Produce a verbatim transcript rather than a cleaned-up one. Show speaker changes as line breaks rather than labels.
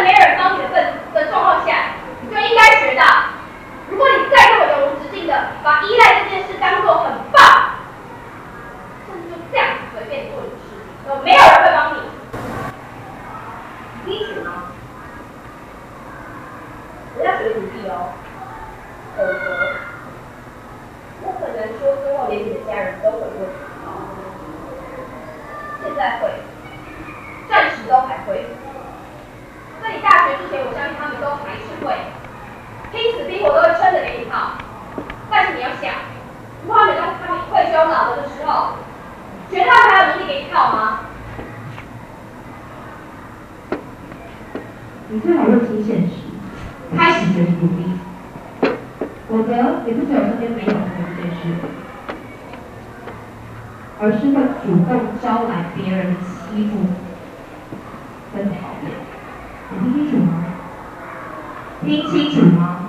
没有人帮你的份的状况下，你就应该学到，如果你再这么永无止境的把依赖这件事当作很棒，甚至就这样子随便做你的事情，都没有人会帮你。你可以学吗？我要学努力哦，否则我可能说最后连你的家人都会问。现在会，暂时都还会。在你大学之前，我相信他们都还是会，拼死拼活都会撑着给你泡。但是你要想，如果他们当他们退休老了的时候，觉得他们还有能力给你泡吗？
你最好认清现实，开始学习努力，否则也不只有身边没有朋友这件事，而是会主动招来别人的欺负跟讨厌。你听清楚吗？听清楚吗？